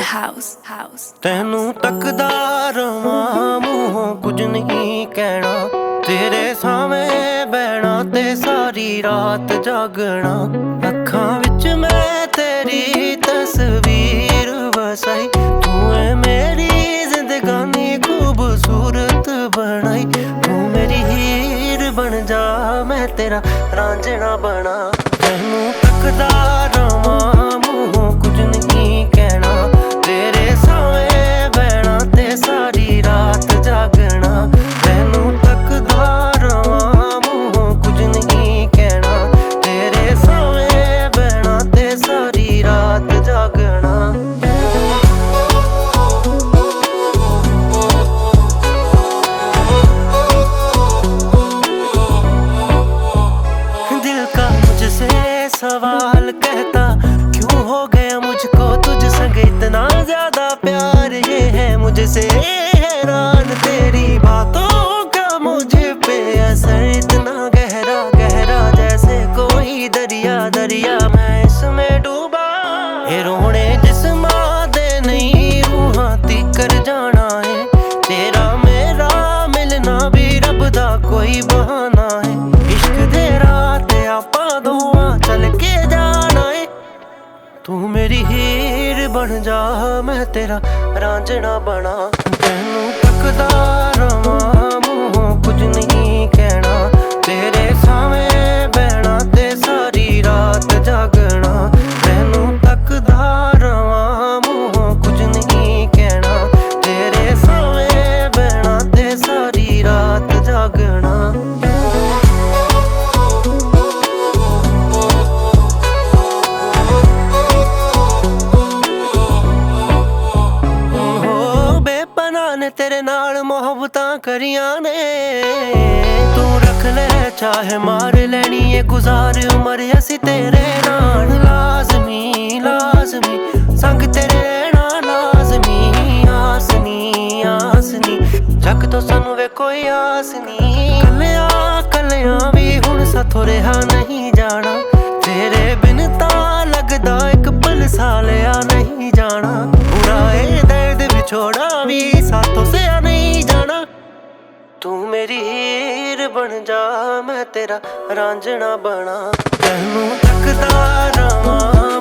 ਤੈਨੂੰ ਤੱਕਦਾ ਰਵਾਂ ਮੂੰਹੋਂ ਕੁਝ ਨਹੀਂ ਕਹਿਣਾ, ਤੇਰੇ ਸਾਹਮਣੇ ਬਹਿਣਾ ਤੇ ਸਾਰੀ ਰਾਤ ਜਾਗਣਾ। ਅੱਖਾਂ ਵਿੱਚ ਮੈਂ ਤੇਰੀ ਤਸਵੀਰ ਵਸਾਈ, ਤੂੰ ਏ ਮੇਰੀ ਜ਼ਿੰਦਗਾਨੀ ਖੂਬਸੂਰਤ ਬਣਾਈ। ਤੂੰ ਮੇਰੀ ਹੀਰ ਬਣ ਜਾ, ਮੈਂ ਤੇਰਾ ਰਾਂਝਣਾ ਬਣਾ। ਤੈਨੂੰ ਤੱਕਦਾ ਰਵਾਂ ਮੂੰਹੋਂ ਕੁਝ ਨਹੀਂ ਕਹਿਣਾ, ਤੇਰੇ ਸਾਹਮਣੇ ਬਹਿਣਾ ਤੇ ਸਾਰੀ ਰਾਤ ਜਾਗਣਾ। ਤੈਨੂੰ ਤੱਕਦਾ ਰਵਾਂ ਮੂੰਹੋਂ ਕੁਝ ਨਹੀਂ ਕਹਿਣਾ, ਤੇਰੇ ਸਾਹਮਣੇ ਬਹਿਣਾ ਤੇ ਸਾਰੀ ਰਾਤ ਜਾਗਣਾ। सवाल कहता क्यों हो गया मुझको तुझ संग इतना ज्यादा प्यार, ये है मुझसे हैरान तेरी बातों का मुझे पे असर इतना गहरा गहरा, जैसे कोई दरिया दरिया मैं इसमें डूबा। ये रोने जिस्मां दे नहीं रूहां तिकर जाना है, तेरा मेरा मिलना भी रब दा कोई बहाना है। इश्क दे रात आपा दोवां चल के जाना है, तू मेरी हीर बन जा, मैं तेरा रांझना बना। तैनू तकदा रवां मूंहों कुछ नहीं कहना, तेरे सामने बहना ते सारी रात जागना। तैनू तकदा रवां मूंहों कुछ नहीं कहना, तेरे सामने बहना ते सारी रात जागना। तेरे नाल मोहब्बतां करियां ने, तू रख ले चाहे मार लैनी है, गुजार उमर असी तेरे नाल। लाजमी लाजमी संग तेरे रहना लाजमी, आसनी आसनी जग तो सानू वे कोई आस नी। कलिया कलिया भी हुण साथों रहा नहीं जाना, तेरे बिन तां लगदा एक पल सालिया नहीं जाना। बुरा ए दर्द विछोड़ा भी साथों से नहीं जाना, तू मेरी हीर बन जा, मैं तेरा रांझना बना। तैनू तकदा रवां